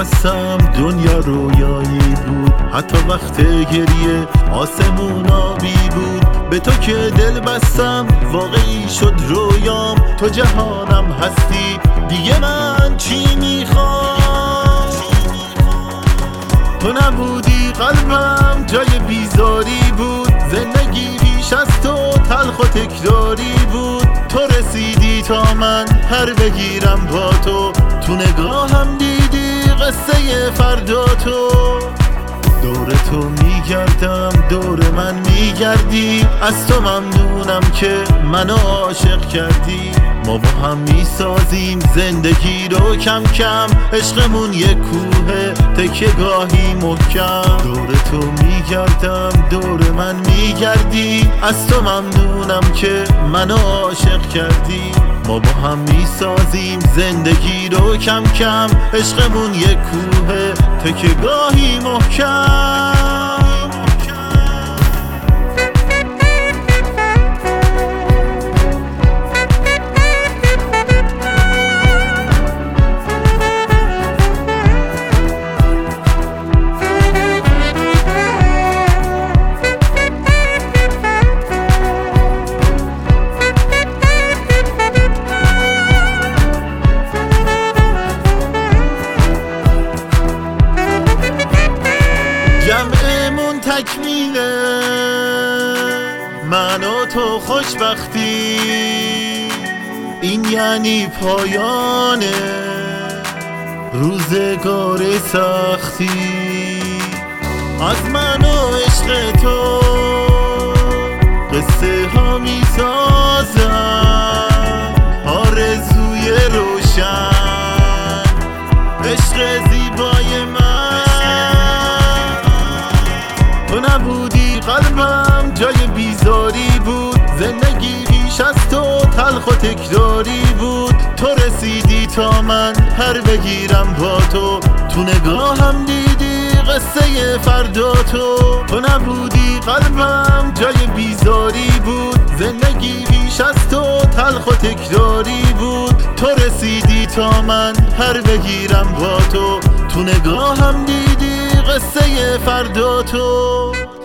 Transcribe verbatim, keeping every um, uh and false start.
بستم دنیا رویایی بود، حتی وقت گریه آسمون آبی بود. به تو که دل بستم واقعی شد رویام، تو جهانم هستی دیگه من چی میخوام؟ تو نبودی قلبم جای بیزاری بود، زندگی بیش از تو تلخ و تکراری بود. تو رسیدی تا من پر بگیرم با تو، تو نگاهم دیدی قصه فردا تو. دور تو میگردم دور من میگردی، از تو ممنونم که منو عاشق کردی. ما با هم میسازیم زندگی رو کم کم، عشقمون یک کوه تکیه گاهی محکم. دور تو میگردم دور من میگردی، از تو ممنونم که منو عاشق کردی. ما با هم میسازیم زندگی رو کم کم، عشقمون یک کوه تکیه گاهی محکم. جمعمون تکمیله، من و تو خوشبختی، این یعنی پایان روزگار سختی. از من و عشق تو قصه ها می سازم، آرزوی روشن عشق زیبای من. تو نبودی قلبم جای بیزاری بود، زندگی بیش از تو تلخ و تکراری بود. تو رسیدی تا من پر بگیرم با تو، تو نگاهم دیدی قصه فردا تو. تو نبودی قلبم جای بیزاری بود، زندگی بیش از تو تلخ و تکراری بود. تو رسیدی تا من پر بگیرم با تو، تو نگاهم دیدی قصه فردا تو.